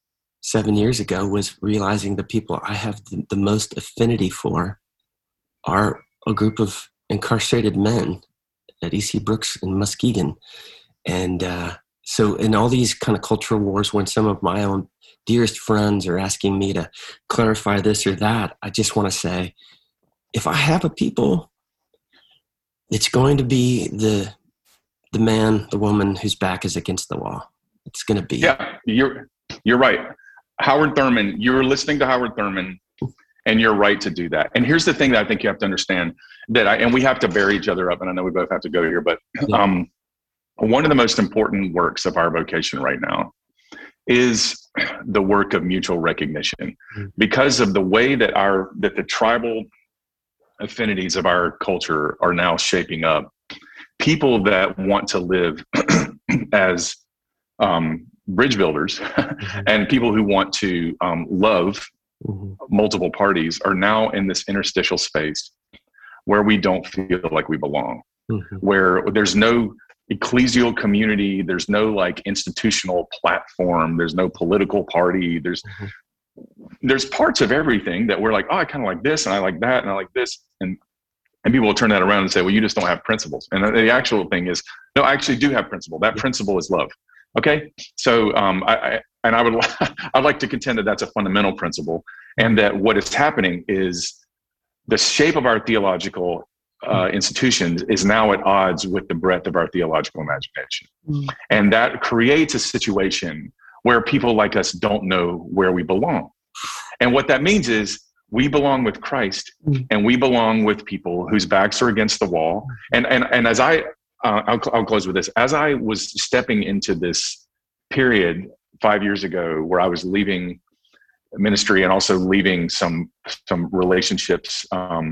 7 years ago was realizing the people I have the most affinity for are a group of incarcerated men at E.C. Brooks in Muskegon. And so in all these kind of cultural wars, when some of my own dearest friends are asking me to clarify this or that, I just want to say, if I have a people, it's going to be the man, the woman whose back is against the wall. It's going to be. Yeah, you're right. Howard Thurman, you're listening to Howard Thurman, and you're right to do that. And here's the thing that I think you have to understand, and we have to bear each other up, and I know we both have to go here, but one of the most important works of our vocation right now is the work of mutual recognition, because of the way that the tribal affinities of our culture are now shaping up. People that want to live as bridge builders and people who want to love multiple parties are now in this interstitial space where we don't feel like we belong, where there's no ecclesial community, there's no like institutional platform, there's no political party, there's parts of everything that we're like, oh, I kind of like this and I like that and I like this, and people will turn that around and say, well, you just don't have principles. And the actual thing is, no, I actually do have principle. That principle is love. Okay, so I'd like to contend that that's a fundamental principle, and that what is happening is the shape of our theological institutions is now at odds with the breadth of our theological imagination, and that creates a situation where people like us don't know where we belong. And what that means is we belong with Christ, and we belong with people whose backs are against the wall. And as I'll close with this. As I was stepping into this period 5 years ago where I was leaving ministry and also leaving some relationships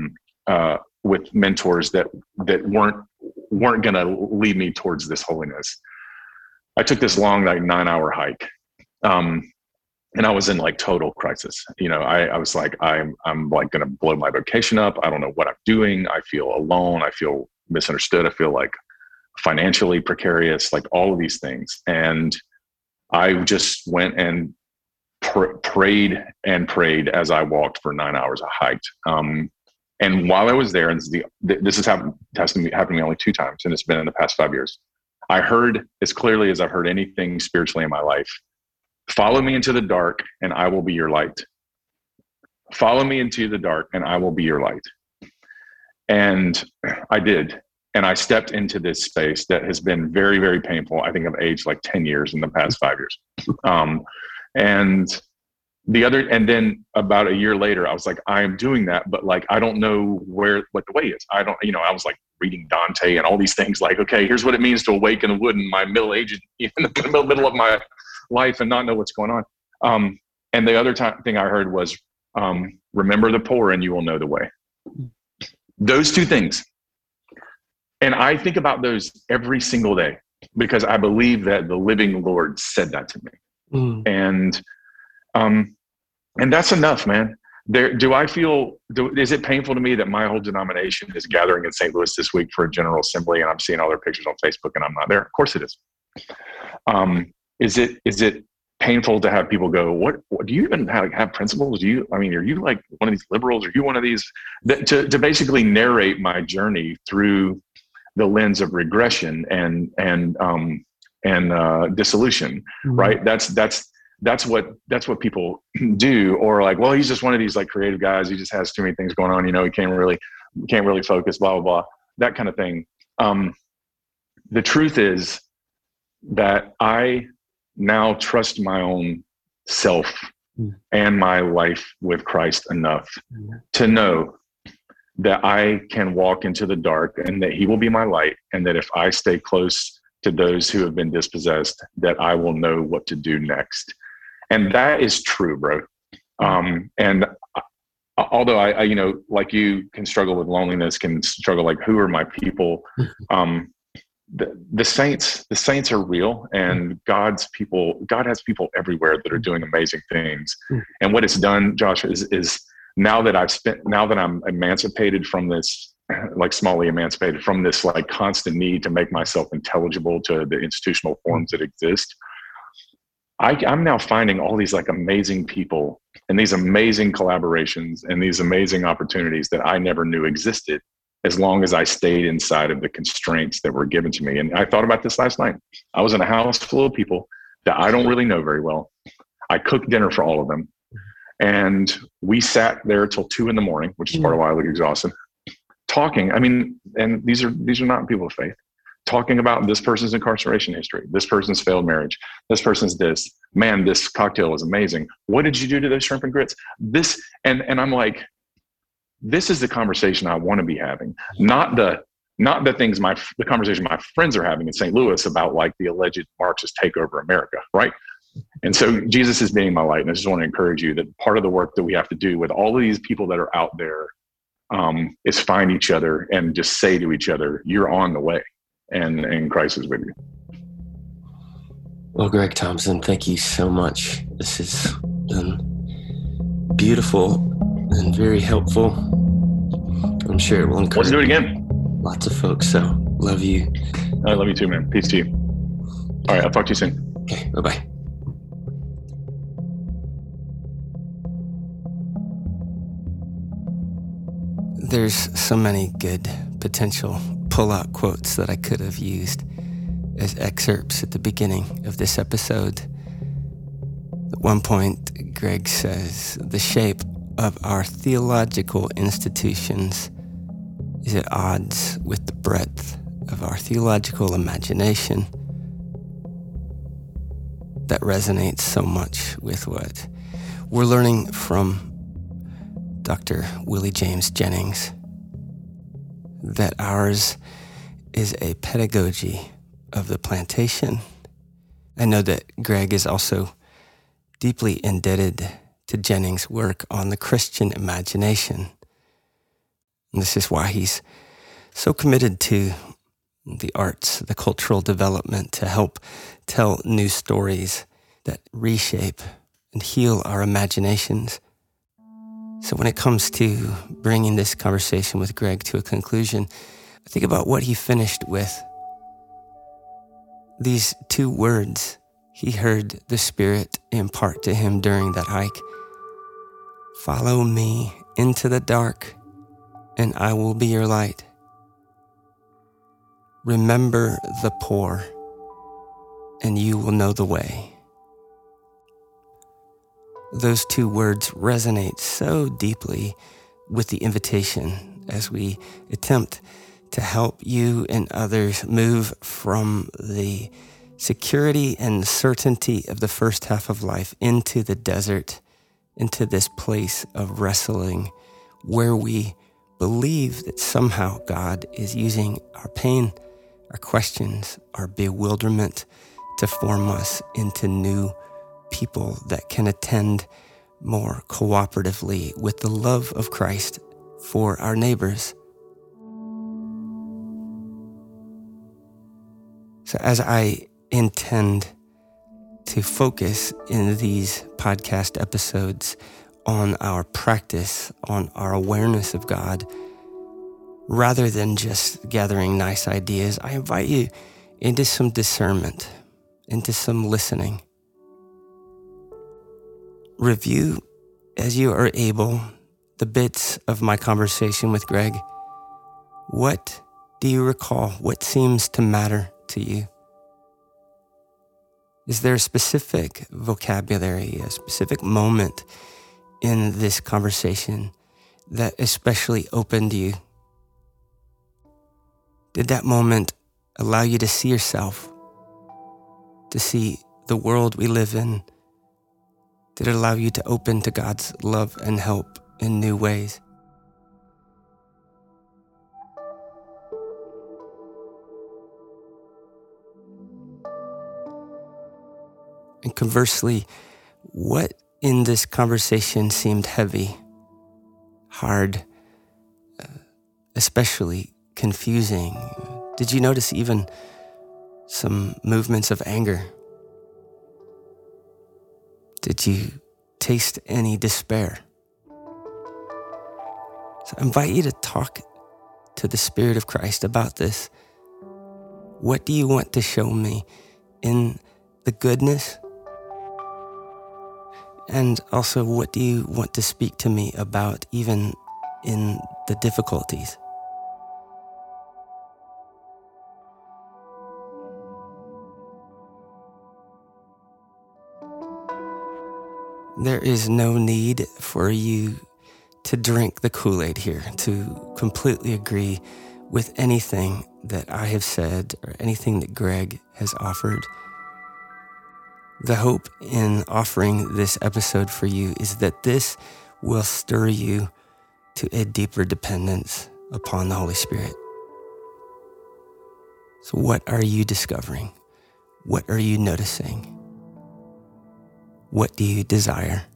with mentors that weren't going to lead me towards this holiness, I took this long, like 9-hour hike. And I was in like total crisis. I was like, I'm like going to blow my vocation up. I don't know what I'm doing. I feel alone. I feel misunderstood. I feel like financially precarious, like all of these things. And I just went and prayed as I walked for 9 hours. I hiked. And while I was there, and this has happened to me only 2 times, and it's been in the past 5 years, I heard as clearly as I've heard anything spiritually in my life, follow me into the dark and I will be your light. Follow me into the dark and I will be your light. And I did. And I stepped into this space that has been very, very painful. I think I've aged like 10 years in the past 5 years. And then about a year later, I was like, I am doing that, but like, I don't know what the way is. I was like reading Dante and all these things like, okay, here's what it means to awake in the wood in my middle age, in the middle of my life and not know what's going on. And the other thing I heard was, remember the poor and you will know the way. Those 2 things. And I think about those every single day because I believe that the living Lord said that to me. And that's enough, man. Is it painful to me that my whole denomination is gathering in St. Louis this week for a general assembly and I'm seeing all their pictures on Facebook and I'm not there? Of course it is. Is it painful to have people go, what do you even have principles? Are you like one of these liberals? Are you one of these to basically narrate my journey through the lens of regression and dissolution, right? That's that's what people do. Or like, well, he's just one of these like creative guys. He just has too many things going on. He can't really focus, blah, blah, blah, that kind of thing. The truth is that I now trust my own self and my life with Christ enough to know that I can walk into the dark and that he will be my light. And that if I stay close to those who have been dispossessed, that I will know what to do next. And that is true, bro. And although I, like you can struggle with loneliness, can struggle like, who are my people? The saints are real, and God has people everywhere that are doing amazing things. And what it's done, Josh, is now that I'm emancipated from this, like smallly emancipated from this like constant need to make myself intelligible to the institutional forms that exist, I'm now finding all these like amazing people and these amazing collaborations and these amazing opportunities that I never knew existed, as long as I stayed inside of the constraints that were given to me. And I thought about this last night. I was in a house full of people that I don't really know very well. I cooked dinner for all of them. And we sat there till 2 a.m, which is part of why I look exhausted, talking. I mean, and these are not people of faith, talking about this person's incarceration history, this person's failed marriage, this person's this. Man, this cocktail was amazing. What did you do to those shrimp and grits? This, and I'm like, this is the conversation I want to be having, not the conversation my friends are having in St. Louis about like the alleged Marxist takeover America, right? And so Jesus is being my light. And I just want to encourage you that part of the work that we have to do with all of these people that are out there is find each other and just say to each other, you're on the way, and Christ is with you. Well, Greg Thompson, thank you so much. This has been beautiful and very helpful. I'm sure it will encourage Let's do it again. Lots of folks. So love you. I love you too, man. Peace to you. All right. I'll talk to you soon. Okay. Bye-bye. There's so many good potential pull-out quotes that I could have used as excerpts at the beginning of this episode. At one point, Greg says, the shape of our theological institutions is at odds with the breadth of our theological imagination. That resonates so much with what we're learning from Dr. Willie James Jennings, that ours is a pedagogy of the plantation. I know that Greg is also deeply indebted to Jennings' work on the Christian imagination. And this is why he's so committed to the arts, the cultural development, to help tell new stories that reshape and heal our imaginations. So when it comes to bringing this conversation with Greg to a conclusion, I think about what he finished with. These 2 words he heard the Spirit impart to him during that hike. Follow me into the dark, and I will be your light. Remember the poor, and you will know the way. Those 2 words resonate so deeply with the invitation as we attempt to help you and others move from the security and certainty of the first half of life into the desert, into this place of wrestling where we believe that somehow God is using our pain, our questions, our bewilderment to form us into new people that can attend more cooperatively with the love of Christ for our neighbors. So as I intend to focus in these podcast episodes on our practice, on our awareness of God, rather than just gathering nice ideas, I invite you into some discernment, into some listening. Review, as you are able, the bits of my conversation with Greg. What do you recall? What seems to matter to you? Is there a specific vocabulary, a specific moment in this conversation that especially opened you? Did that moment allow you to see yourself, to see the world we live in? Did it allow you to open to God's love and help in new ways? And conversely, what in this conversation seemed heavy, hard, especially confusing? Did you notice even some movements of anger? Did you taste any despair? So I invite you to talk to the Spirit of Christ about this. What do you want to show me in the goodness? And also, what do you want to speak to me about even in the difficulties? There is no need for you to drink the Kool-Aid here, to completely agree with anything that I have said or anything that Greg has offered. The hope in offering this episode for you is that this will stir you to a deeper dependence upon the Holy Spirit. So what are you discovering? What are you noticing? What do you desire?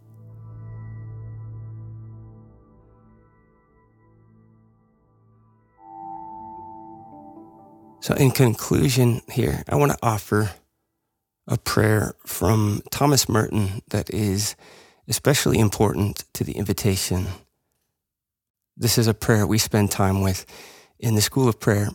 So in conclusion here, I want to offer a prayer from Thomas Merton that is especially important to the invitation. This is a prayer we spend time with in the School of Prayer.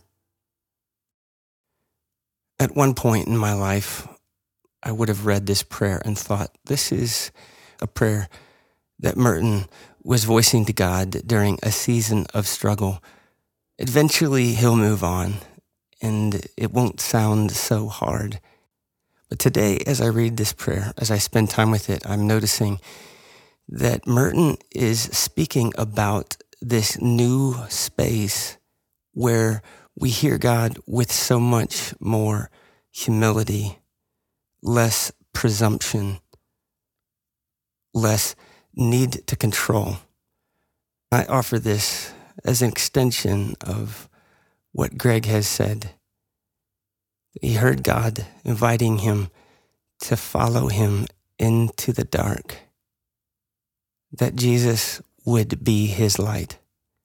At one point in my life, I would have read this prayer and thought, this is a prayer that Merton was voicing to God during a season of struggle. Eventually, he'll move on, and it won't sound so hard. But today, as I read this prayer, as I spend time with it, I'm noticing that Merton is speaking about this new space where we hear God with so much more humility, less presumption, less need to control. I offer this as an extension of what Greg has said. He heard God inviting him to follow him into the dark, that Jesus would be his light.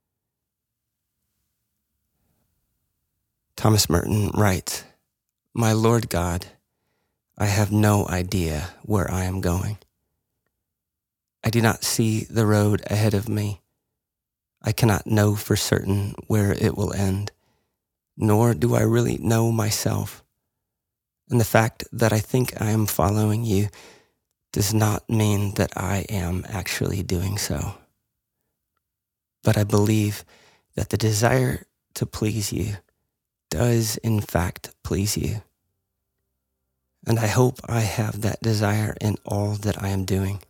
Thomas Merton writes, "My Lord God, I have no idea where I am going. I do not see the road ahead of me. I cannot know for certain where it will end, nor do I really know myself. And the fact that I think I am following you does not mean that I am actually doing so. But I believe that the desire to please you does in fact please you. And I hope I have that desire in all that I am doing.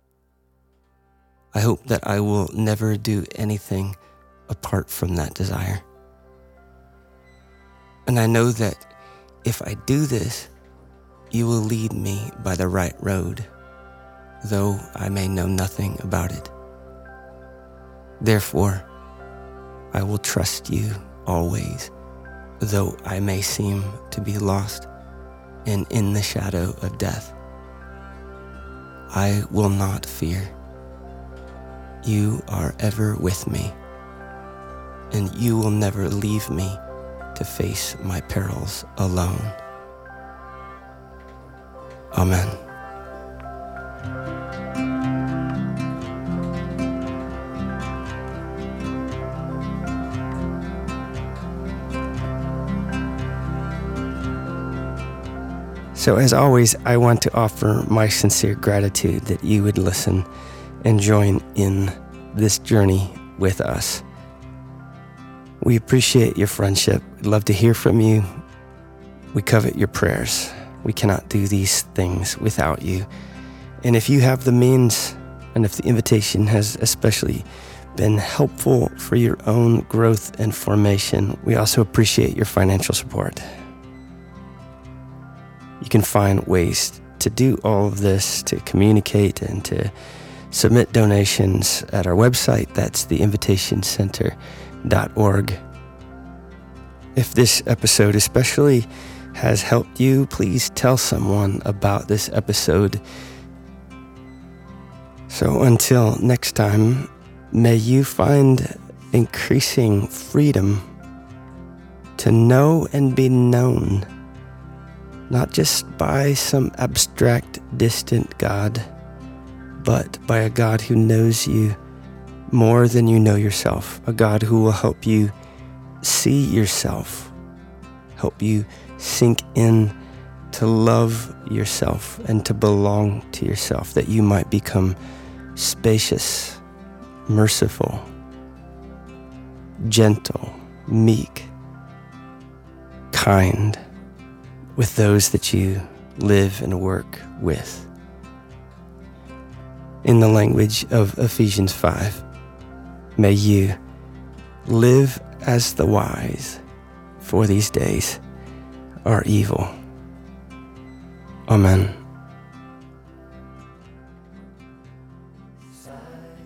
I hope that I will never do anything apart from that desire. And I know that if I do this, you will lead me by the right road, though I may know nothing about it. Therefore, I will trust you always, though I may seem to be lost and in the shadow of death. I will not fear. You are ever with me, and you will never leave me to face my perils alone. Amen." So as always, I want to offer my sincere gratitude that you would listen and join in this journey with us. We appreciate your friendship. We'd love to hear from you. We covet your prayers. We cannot do these things without you. And if you have the means, and if the invitation has especially been helpful for your own growth and formation, we also appreciate your financial support. You can find ways to do all of this, to communicate and to submit donations at our website. That's theinvitationcenter.org. If this episode especially has helped you, please tell someone about this episode. So until next time, may you find increasing freedom to know and be known, not just by some abstract, distant God, but by a God who knows you more than you know yourself, a God who will help you see yourself, help you sink in to love yourself and to belong to yourself, that you might become spacious, merciful, gentle, meek, kind with those that you live and work with. In the language of Ephesians 5, may you live as the wise, for these days are evil. Amen.